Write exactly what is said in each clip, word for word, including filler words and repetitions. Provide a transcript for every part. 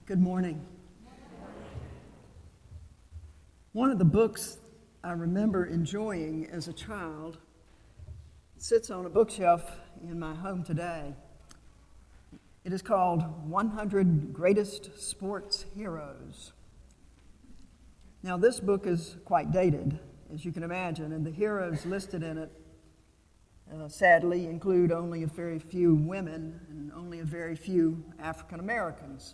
Good morning. One of the books I remember enjoying as a child sits on a bookshelf in my home today. It is called one hundred Greatest Sports Heroes. Now, this book is quite dated, as you can imagine, and the heroes listed in it uh, sadly include only a very few women and only a very few African Americans.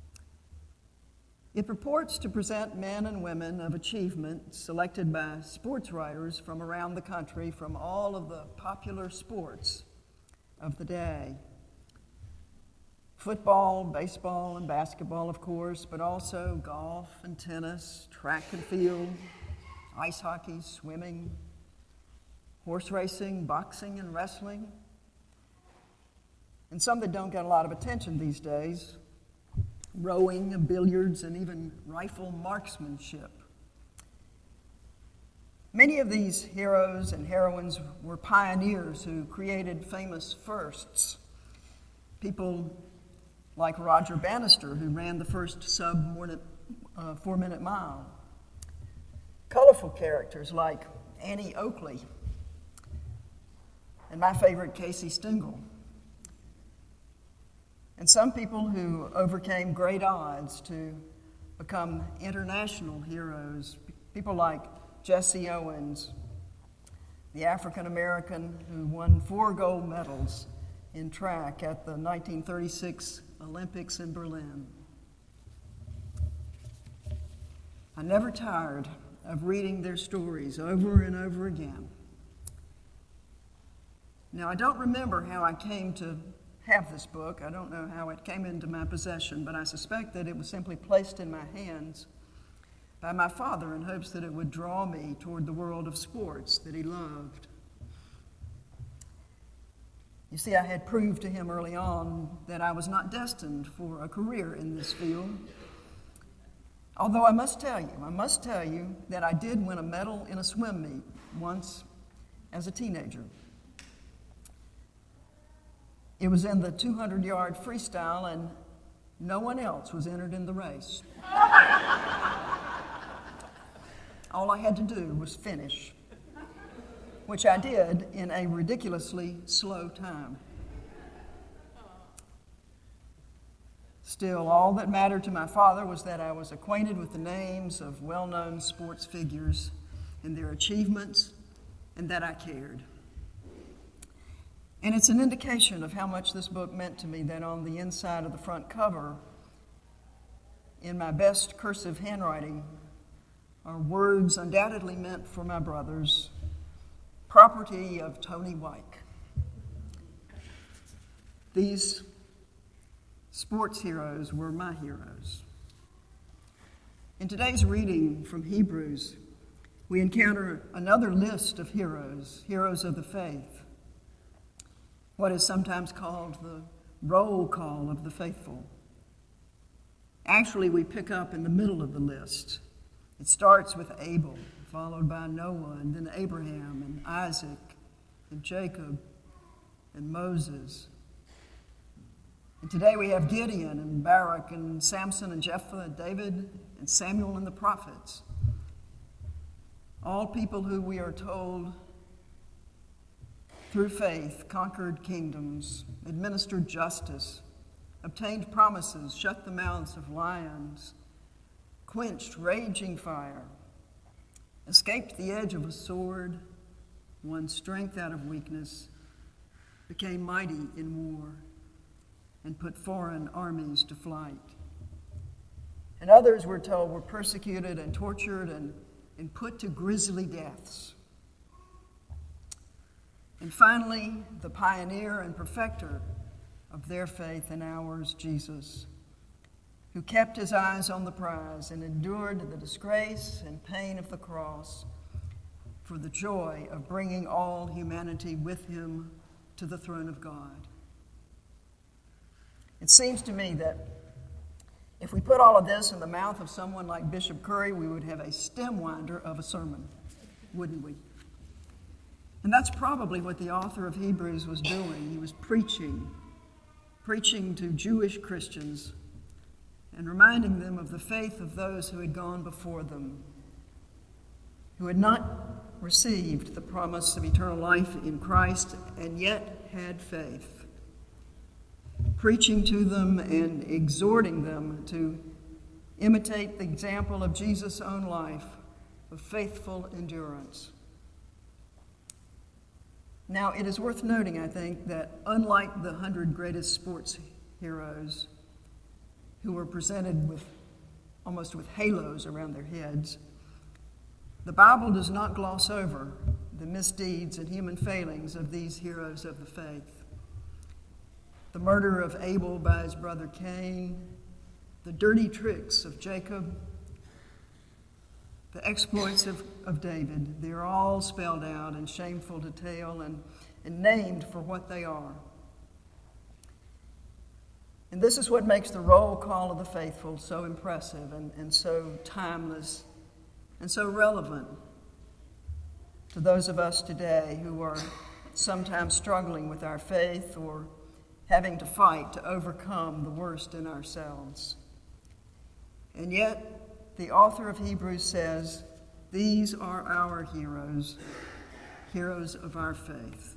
It purports to present men and women of achievement selected by sports writers from around the country from all of the popular sports of the day. Football, baseball, and basketball, of course, but also golf and tennis, track and field, ice hockey, swimming, horse racing, boxing, and wrestling. And some that don't get a lot of attention these days, rowing, billiards, and even rifle marksmanship. Many of these heroes and heroines were pioneers who created famous firsts. People like Roger Bannister, who ran the first sub uh, four-minute mile. Colorful characters like Annie Oakley, and my favorite, Casey Stengel. And some people who overcame great odds to become international heroes, people like Jesse Owens, the African American who won four gold medals in track at the nineteen thirty-six Olympics in Berlin. I never tired of reading their stories over and over again. Now, I don't remember how I came to have this book. I don't know how it came into my possession, but I suspect that it was simply placed in my hands by my father in hopes that it would draw me toward the world of sports that he loved. You see, I had proved to him early on that I was not destined for a career in this field. Although I must tell you, I must tell you that I did win a medal in a swim meet once as a teenager. It was in the two hundred yard freestyle, and no one else was entered in the race. All I had to do was finish, which I did in a ridiculously slow time. Still, all that mattered to my father was that I was acquainted with the names of well-known sports figures and their achievements, and that I cared. And it's an indication of how much this book meant to me that on the inside of the front cover, in my best cursive handwriting, are words undoubtedly meant for my brothers, property of Tony Wyke. These sports heroes were my heroes. In today's reading from Hebrews, we encounter another list of heroes, heroes of the faith. What is sometimes called the roll call of the faithful. Actually, we pick up in the middle of the list. It starts with Abel, followed by Noah, and then Abraham, and Isaac, and Jacob, and Moses. And today we have Gideon, and Barak, and Samson, and Jephthah, and David, and Samuel, and the prophets. All people who we are told through faith, conquered kingdoms, administered justice, obtained promises, shut the mouths of lions, quenched raging fire, escaped the edge of a sword, won strength out of weakness, became mighty in war, and put foreign armies to flight. And others, we're told, were persecuted and tortured and, and put to grisly deaths. And finally, the pioneer and perfecter of their faith and ours, Jesus, who kept his eyes on the prize and endured the disgrace and pain of the cross for the joy of bringing all humanity with him to the throne of God. It seems to me that if we put all of this in the mouth of someone like Bishop Curry, we would have a stem winder of a sermon, wouldn't we? And that's probably what the author of Hebrews was doing. He was preaching, preaching to Jewish Christians and reminding them of the faith of those who had gone before them, who had not received the promise of eternal life in Christ and yet had faith, preaching to them and exhorting them to imitate the example of Jesus' own life of faithful endurance. Now, it is worth noting, I think, that unlike the hundred greatest sports heroes who were presented with almost with halos around their heads, the Bible does not gloss over the misdeeds and human failings of these heroes of the faith. The murder of Abel by his brother Cain, the dirty tricks of Jacob, the exploits of, of David, they're all spelled out in shameful detail and, and named for what they are. And this is what makes the roll call of the faithful so impressive and, and so timeless and so relevant to those of us today who are sometimes struggling with our faith or having to fight to overcome the worst in ourselves. And yet, the author of Hebrews says, these are our heroes, heroes of our faith.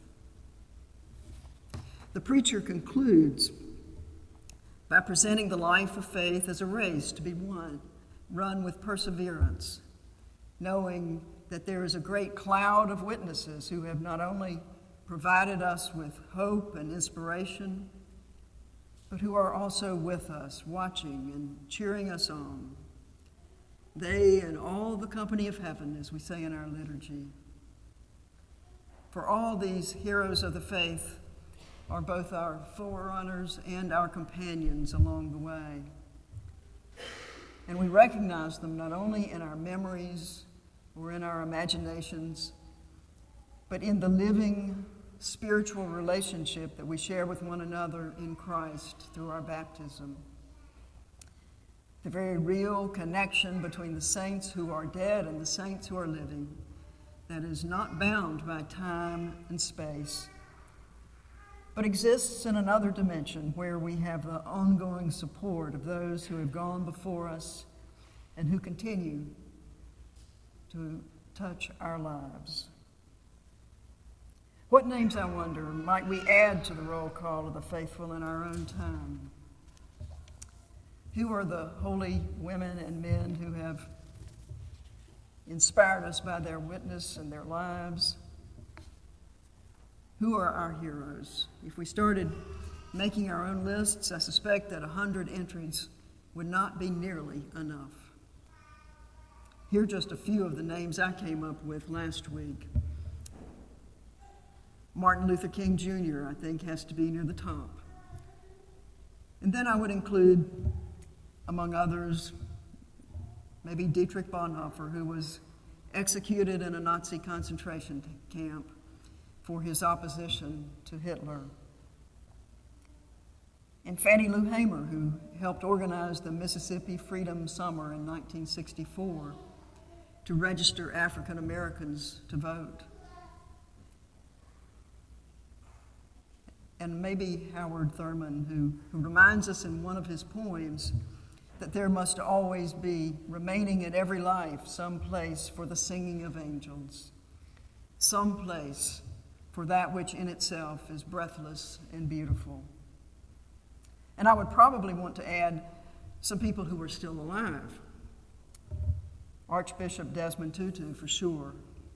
The preacher concludes by presenting the life of faith as a race to be won, run with perseverance, knowing that there is a great cloud of witnesses who have not only provided us with hope and inspiration, but who are also with us, watching and cheering us on. They and all the company of heaven, as we say in our liturgy. For all these heroes of the faith are both our forerunners and our companions along the way. And we recognize them not only in our memories or in our imaginations, but in the living spiritual relationship that we share with one another in Christ through our baptism. The very real connection between the saints who are dead and the saints who are living that is not bound by time and space, but exists in another dimension where we have the ongoing support of those who have gone before us and who continue to touch our lives. What names, I wonder, might we add to the roll call of the faithful in our own time? Who are the holy women and men who have inspired us by their witness and their lives? Who are our heroes? If we started making our own lists, I suspect that a hundred entries would not be nearly enough. Here are just a few of the names I came up with last week. Martin Luther King Junior, I think, has to be near the top. And then I would include, among others, maybe Dietrich Bonhoeffer, who was executed in a Nazi concentration camp for his opposition to Hitler. And Fannie Lou Hamer, who helped organize the Mississippi Freedom Summer in nineteen sixty-four to register African Americans to vote. And maybe Howard Thurman, who, who reminds us in one of his poems that there must always be, remaining in every life, some place for the singing of angels, some place for that which in itself is breathless and beautiful. And I would probably want to add some people who are still alive. Archbishop Desmond Tutu, for sure.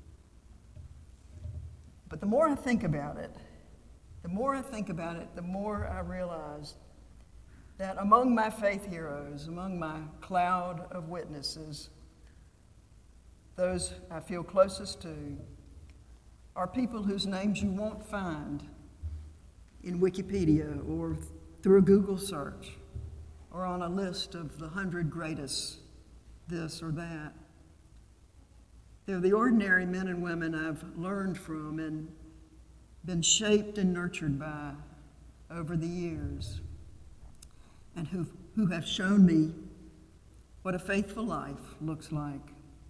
But the more I think about it, the more I think about it, the more I realize that among my faith heroes, among my cloud of witnesses, those I feel closest to are people whose names you won't find in Wikipedia or through a Google search or on a list of the hundred greatest this or that. They're the ordinary men and women I've learned from and been shaped and nurtured by over the years, and who who have shown me what a faithful life looks like.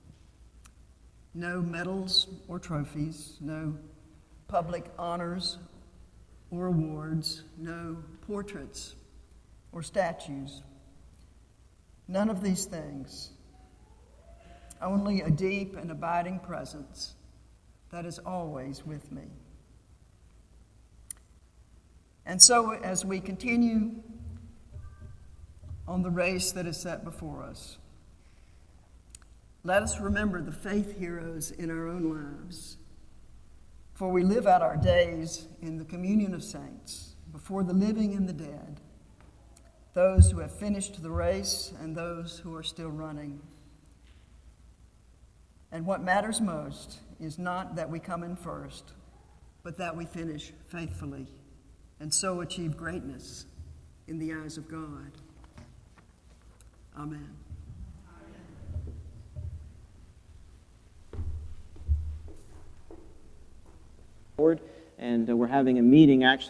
No medals or trophies, no public honors or awards, no portraits or statues, None of these things. Only a deep and abiding presence that is always with me. And so, as we continue on the race that is set before us, let us remember the faith heroes in our own lives. For we live out our days in the communion of saints, before the living and the dead, those who have finished the race and those who are still running. And what matters most is not that we come in first, but that we finish faithfully and so achieve greatness in the eyes of God. Amen. And uh, we're having a meeting actually